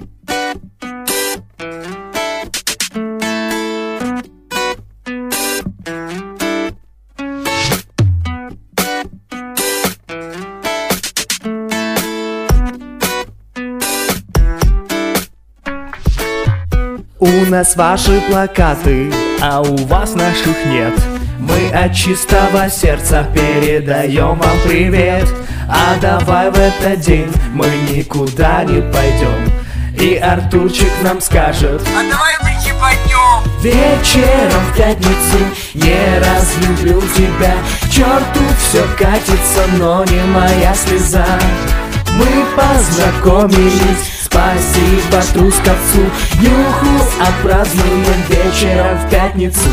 У нас ваши плакаты, а у вас наших нет. Мы от чистого сердца передаем вам привет. А давай в этот день мы никуда не пойдем, и Артурчик нам скажет: а давай прихипанем. Вечером в пятницу не разлюблю тебя. К черту все катится, но не моя слеза. Мы познакомились, спасибо Трусковцу. Юху отпразднуем вечером в пятницу.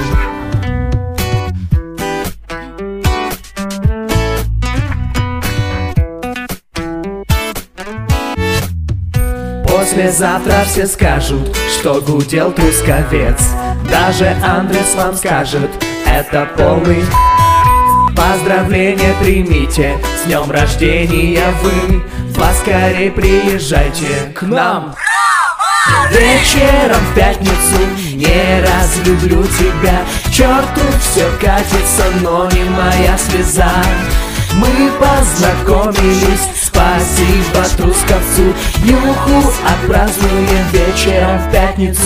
Послезавтра все скажут, что гудел Трусковец. Даже Андрес вам скажет: это полный. Поздравления примите, с днем рождения вы. Поскорей приезжайте к нам. Вечером в пятницу не разлюблю тебя. К черту все катится, но не моя слеза. Мы познакомились, спасибо Трусковцу. Юху отпразднуем вечером в пятницу.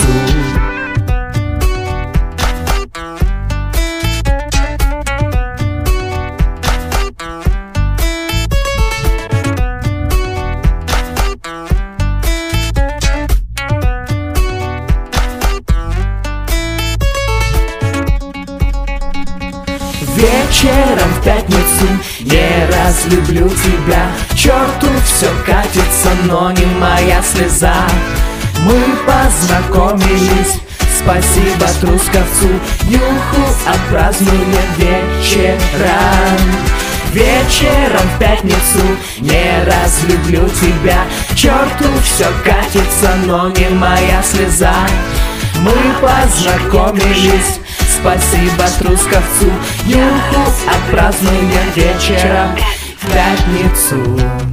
Вечером в пятницу не разлюблю тебя. К черту все катится, но не моя слеза. Мы познакомились, спасибо Трусковцу. Юху отпразднуем вечером. Вечером в пятницу не разлюблю тебя. К черту все катится, но не моя слеза. Мы познакомились, спасибо Трусковцу. Юху отпразднуем вечером в пятницу.